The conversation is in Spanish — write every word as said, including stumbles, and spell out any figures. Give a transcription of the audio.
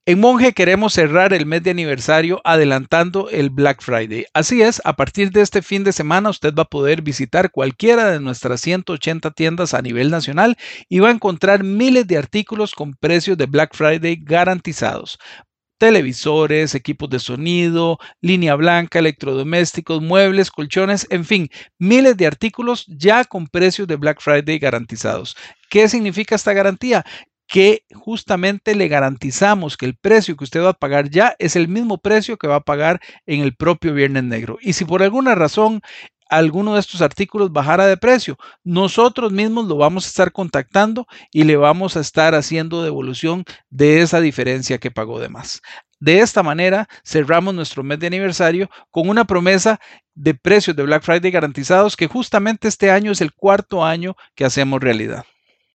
En Monge queremos cerrar el mes de aniversario adelantando el Black Friday. Así es, a partir de este fin de semana usted va a poder visitar cualquiera de nuestras ciento ochenta tiendas a nivel nacional y va a encontrar miles de artículos con precios de Black Friday garantizados. Televisores, equipos de sonido, línea blanca, electrodomésticos, muebles, colchones, en fin, miles de artículos ya con precios de Black Friday garantizados. ¿Qué significa esta garantía? Que justamente le garantizamos que el precio que usted va a pagar ya es el mismo precio que va a pagar en el propio Viernes Negro. Y si por alguna razón alguno de estos artículos bajara de precio, nosotros mismos lo vamos a estar contactando y le vamos a estar haciendo devolución de esa diferencia que pagó de más. De esta manera, cerramos nuestro mes de aniversario con una promesa de precios de Black Friday garantizados que justamente este año es el cuarto año que hacemos realidad.